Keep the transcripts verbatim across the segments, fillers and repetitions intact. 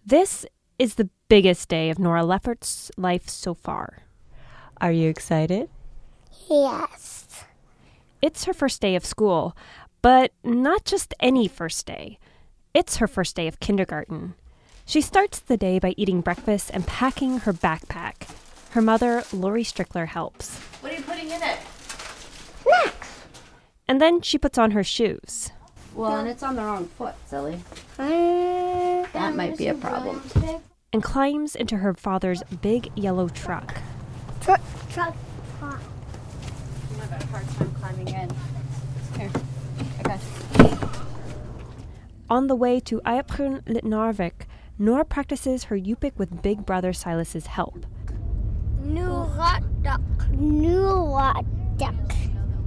This is the biggest day of Nora Lefferts' life so far. Are you excited? Yes. It's her first day of school, but not just any first day. It's her first day of kindergarten. She starts the day by eating breakfast and packing her backpack. Her mother, Lori Strickler, helps. What are you putting in it? Snacks. And then she puts on her shoes. Well, and it's on the wrong foot, silly. Um, That might be a problem. And climbs into her father's big yellow truck. Truck, truck, truck. I've had a hard time climbing in. Here, I got you. On the way to Ieprun Litnarvik, Nora practices her Yupik with big brother Silas's help. Nuwadak. Nuwadak.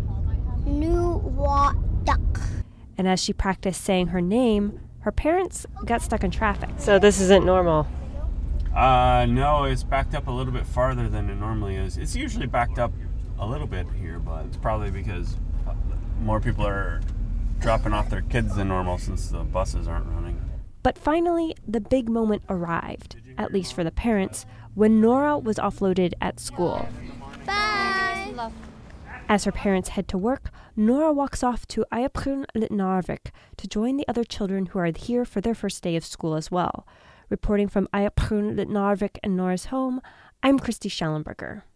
Nuwadak. And as she practiced saying her name, her parents got stuck in traffic. So this isn't normal. Uh, no, it's backed up a little bit farther than it normally is. It's usually backed up a little bit here, but it's probably because more people are dropping off their kids than normal since the buses aren't running. But finally, the big moment arrived, at least for the parents, when Nora was offloaded at school. Bye. As her parents head to work, Nora walks off to Ieprun Litnarvik to join the other children who are here for their first day of school as well. Reporting from Ieprun Litnarvik and Nora's home, I'm Christy Schellenberger.